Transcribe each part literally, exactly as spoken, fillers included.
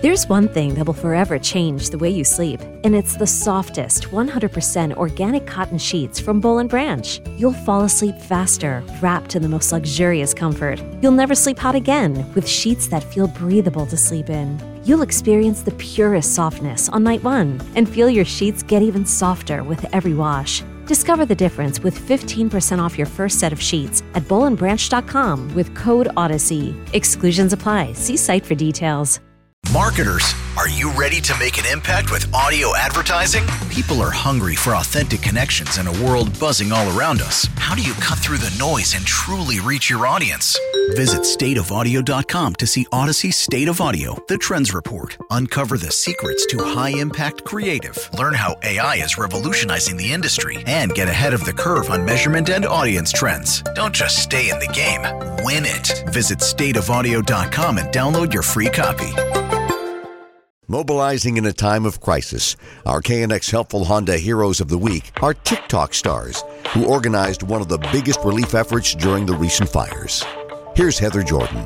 There's one thing that will forever change the way you sleep, and it's the softest, one hundred percent organic cotton sheets from Boll and Branch. You'll fall asleep faster, wrapped in the most luxurious comfort. You'll never sleep hot again with sheets that feel breathable to sleep in. You'll experience the purest softness on night one and feel your sheets get even softer with every wash. Discover the difference with fifteen percent off your first set of sheets at boll and branch dot com with code Odyssey. Exclusions apply. See site for details. Marketers, are you ready to make an impact with audio advertising? People are hungry for authentic connections in a world buzzing all around us. How do you cut through the noise and truly reach your audience? Visit state of audio dot com to see Odyssey State of Audio, the Trends Report. Uncover the secrets to high-impact creative. Learn how A I is revolutionizing the industry and get ahead of the curve on measurement and audience trends. Don't just stay in the game, win it. Visit state of audio dot com and download your free copy. Mobilizing in a time of crisis, our K N X Helpful Honda Heroes of the Week are TikTok stars who organized one of the biggest relief efforts during the recent fires. Here's Heather Jordan.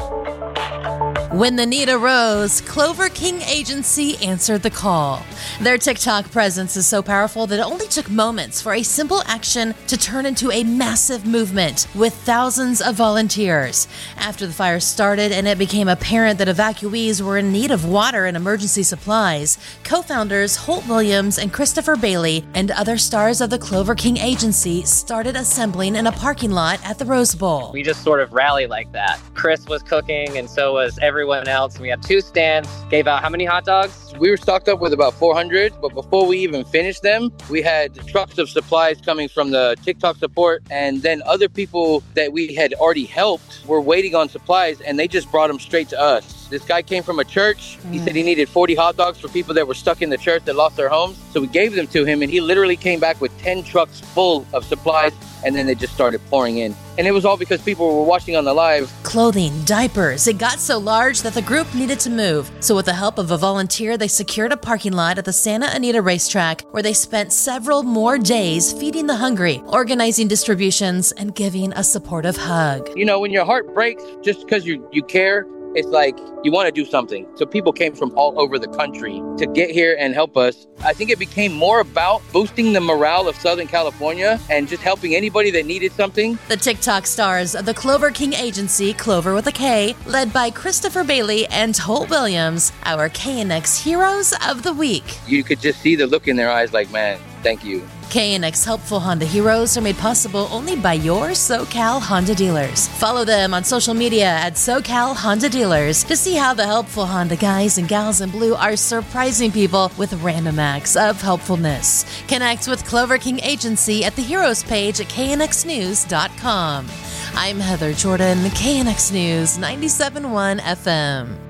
When the need arose, Clover King Agency answered the call. Their TikTok presence is so powerful that it only took moments for a simple action to turn into a massive movement with thousands of volunteers. After the fire started and it became apparent that evacuees were in need of water and emergency supplies, co-founders Holt Williams and Christopher Bailey and other stars of the Clover King Agency started assembling in a parking lot at the Rose Bowl. We just sort of rallied like that. Chris was cooking and so was everyone else. We had two stands, gave out how many hot dogs? We were stocked up with about four hundred, but before we even finished them, we had trucks of supplies coming from the TikTok support, and then other people that we had already helped were waiting on supplies, and they just brought them straight to us. This guy came from a church. He mm. said he needed forty hot dogs for people that were stuck in the church that lost their homes. So we gave them to him, and he literally came back with ten trucks full of supplies, and then they just started pouring in. And it was all because people were watching on the live. Clothing, diapers. It got so large that the group needed to move. So with the help of a volunteer, they secured a parking lot at the Santa Anita racetrack where they spent several more days feeding the hungry, organizing distributions, and giving a supportive hug. You know, when your heart breaks just because you, you care, it's like you want to do something. So people came from all over the country to get here and help us. I think it became more about boosting the morale of Southern California and just helping anybody that needed something. The TikTok stars of the Clover King Agency, Clover with a K, led by Christopher Bailey and Holt Williams, our K N X Heroes of the Week. You could just see the look in their eyes like, man, thank you. K N X Helpful Honda Heroes are made possible only by your SoCal Honda dealers. Follow them on social media at SoCal Honda Dealers to see how the helpful Honda guys and gals in blue are surprising people with random acts of helpfulness. Connect with Clover King Agency at the Heroes page at K N X news dot com. I'm Heather Jordan, K N X News ninety-seven point one F M.